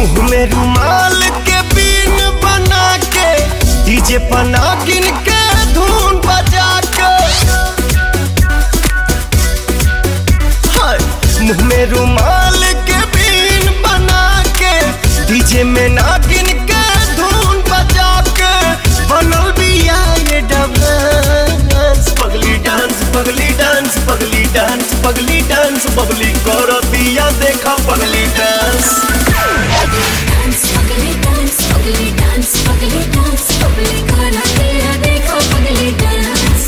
मुंह में रुमाल के बीन बना के डीजे पना गिन के धुन बजा के मुंह में रुमाल के बीन बना के डीजे में ना गिन के धुन बजा के बनल बिया ये डांस पगली डांस पगली डांस पगली डांस पगली डांस बबली करो दिया देखा पगली डांस पगली डांस पगली डांस पगली डांस पगली करो दिया देखा पगली डांस।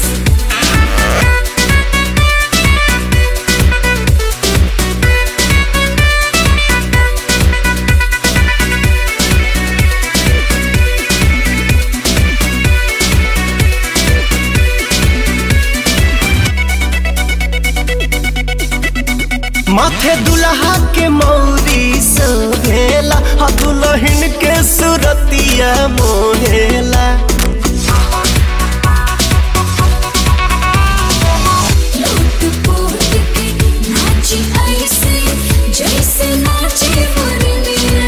माथे दुल्हा के मौरी सोहेला दुल्हन के सुरतिया मोहेला लूट पोट के नाची ऐसे जैसे नाचे मुरलिया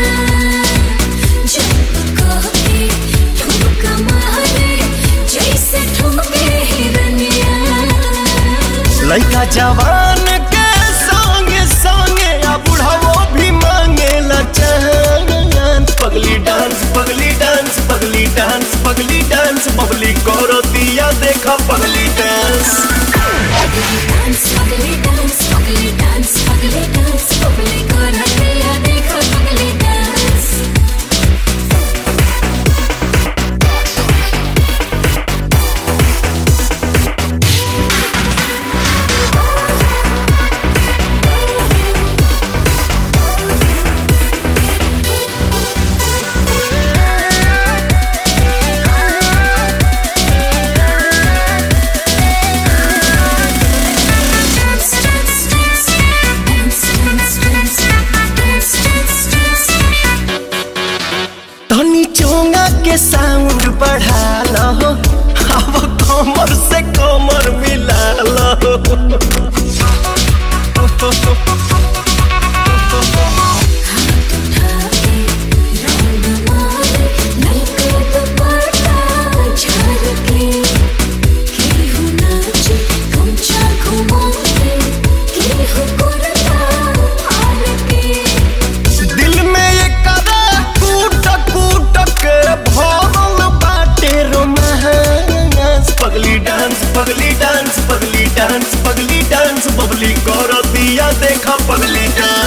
जब कहके ठुमका मारे जैसे ठुमके हिरनिया लड़का जवान के संगे आ बुढ़ावो भी मांगेला चांस पगली डांस पगली डांस पगली डांस पगली डांस बबली करो दिया देखा पगली डांस पगली डांस पगली डांस पगली डांस पगली करो दिया देखा पगली डांस। धनी चोंगा के साउंड बढ़ा लो अब कमर से कमर मिला लो दिल में ये करा कूट कूट के भरल बाटे रोमांस पगली डांस पगली डांस पगली डांस पगली डांस बबली करो दिया देखा पगली डांस।